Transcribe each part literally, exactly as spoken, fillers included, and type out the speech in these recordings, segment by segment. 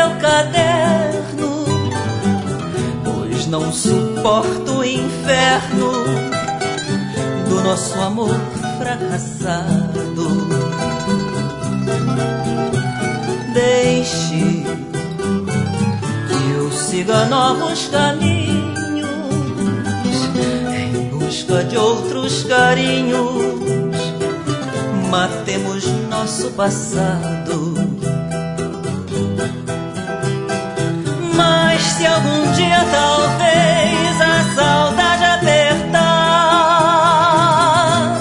meu caderno, pois não suporto o inferno do nosso amor fracassado. Deixe que eu siga novos caminhos em busca de outros carinhos. Matemos nosso passado. Mas se algum dia talvez a saudade apertar,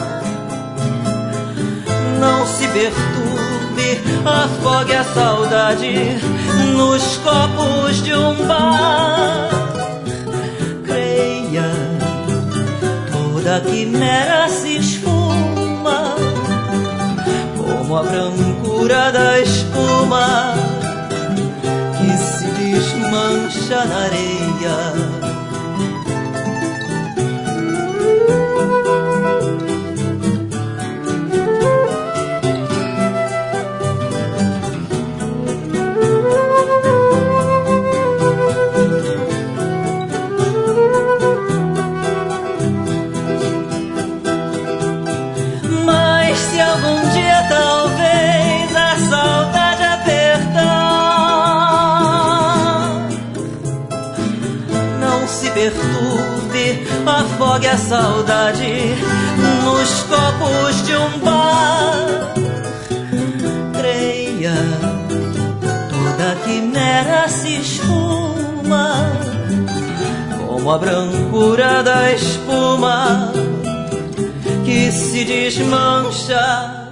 não se perturbe, afogue a saudade nos copos de um bar. Creia, toda quimera se esfuma como a brancura da espuma que se desmancha na areia. Mas se algum dia talvez a saudade apertar, não se perturbe, afogue a saudade nos copos de um bar. Creia, toda quimera se esfuma como a brancura da espuma que se desmancha